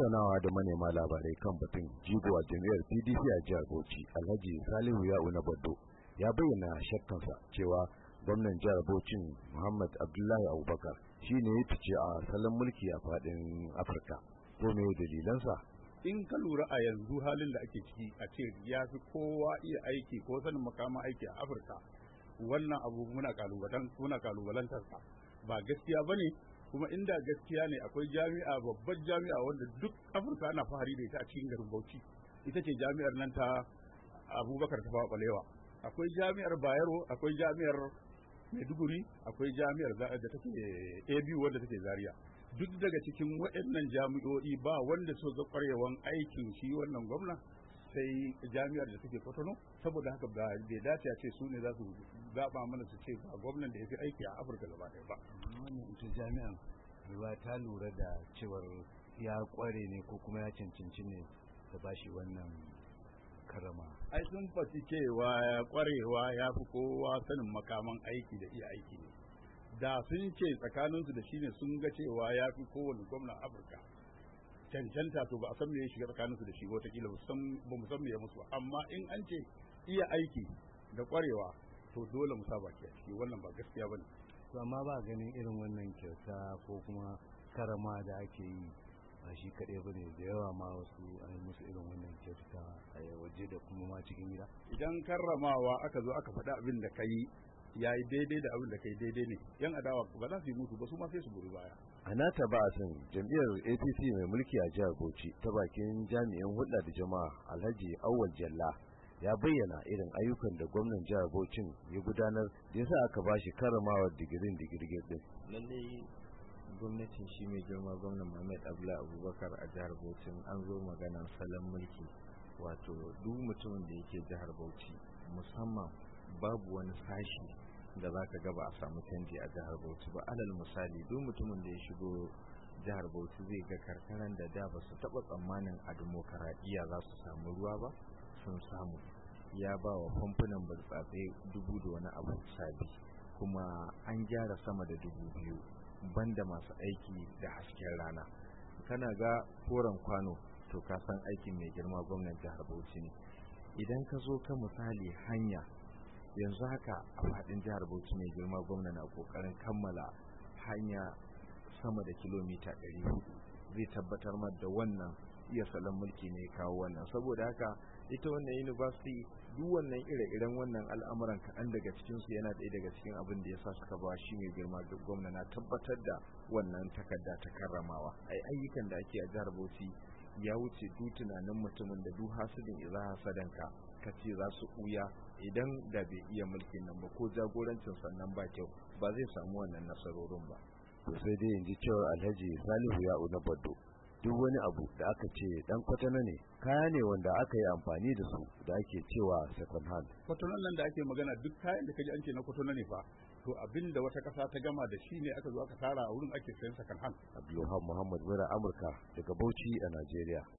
tattaunawa da manema labarai kan batun jigo a jami'ar PDP a jihar Bauchi, Alhaji Salihu Ya'u na Baddo ya bayyana shakkansa cewa gwamnan jihar Bauchi Muhammad Abdullahi Abubakar shi ne ya fice a salon mulki a fadin Afirka. Ko me dalilansa? In ka lura a yanzu halin da ake ciki a ce ya fi kowa iya aiki ko sanin makaman aiki a Afirka, wannan abu muna kalubalantarsa ba gaskiya bane. Kuma inda gaskiya ne akwai jami'a, babbar jami'a wanda duk Afirka ana fahari da ita a cikin garin Bauchi, ita ce jami'ar nan ta Abubakar Tafawa Balewa. Akwai jami'ar Bayero, akwai jami'ar Maiduguri, akwai jami'ar da take ABU wanda take Zaria. Duk daga cikin waɗannan jami'o'i ba wanda so ga ƙwarewan aikin shi wannan gwamna sai jami'ar da take Kotono. Saboda haka ba bai dace a ce su ne za su zaba mana su ce ba gwamnan da ya fi aiki a Afirka gaba ɗaya ba. Wannan ita jami'an ba ta lura da cewar ya ƙware ne ko kuma ya cancanci ne da bashi wannan karama. Ai sun faɗi cewa ƙwarewa ya fi kowa sanin makaman aiki da iya aiki ne. Da sun ce tsakaninsu da shi ne sun ga cewa ya fi kowane gwamnan Afirka cancanta, to ba a san me ya shiga tsakaninsu da shi ba, wataƙila ba mu san me ya musu ba. Amma in an ce iya aiki da ƙwarewa, to dole mu sa baki a ciki, wannan ba gaskiya bane. To amma ba ganin irin wannan kyauta ko kuma karama da ake yi ba shi kaɗai ba ne, da yawa ma wasu an yi musu irin wannan kyauta a waje da kuma ma cikin gida. Idan karramawa aka zo aka faɗi abin da ka yi ya yi daidai da abin da kai daidai ne, yan adawa ba za su yi mutu ba, su ma sai su goyi baya. A nata ba a san jam'iyyar APC mai mulki a jihar Bauchi ta bakin jami'in hulɗa da jama'a Alhaji Awwal Jalla ya bayyana irin ayyukan da gwamnan jihar Bauchi ya gudanar da yasa aka bashi karramawar digirin digirgir din. Lallai gwamnatin shi mai girma gwamnan Muhammad Abdullahi Abubakar a jihar Bauchi an zo maganar salon mulki, wato duk mutumin da yake jihar Bauchi musamman babu wani sashi da za ka gaba a samu canji a jihar Bauchi ba. Alal misali, duk mutumin da ya shigo jihar Bauchi zai ga karkaran da ba su taɓa tsammanin a demokaradiyya za su samu ruwa ba, sun samu. Ya ba wa famfunan burtsatse 1000 da wani abu sabi, kuma an gyara sama da 2000 banda masu aiki da hasken rana. Kana ga koren kwano to ka san aikin mai girma gwamnan jihar Bauchi ne. Idan ka zo ka misali hanya, yanzu haka a faɗin jihar Bauchi mai girma gwamna na kokarin kammala hanya sama da kilomita 400. Zai tabbatar ma da wannan iya salon mulki ne kawo wannan. Saboda haka ita wannan university duk wannan ire-iren wannan al'amuran kaɗan daga cikinsu yana ɗaya daga cikin abin da ya sa suka ba shi mai girma gwamna na tabbatar da wannan takarda ta karramawa. Ayyukan da ake a jihar Bauchi ya wuce duk tunanin mutumin da duk hasidin idza hasadanka kace za su ɓuya. Idan da bai iya mulkin nan ba ko jagorancin sannan ba kyau, ba zai samu wannan nasarorin ba. To sai dai in ji cewa Alhaji Salihu Ya'u na Baddo duk wani abu da aka ce dan kwatana ne, kaya ne wanda aka yi amfani da su da ake cewa second hand. Kwatanan nan da ake magana duk kayan da kaji an ce na kwatana ne fa, to abin da wata kasa ta gama da shi ne aka zo aka tara a wurin ake sayan second hand. Abdulwahab Muhammad Mura, Amurka daga Bauchi a Najeriya.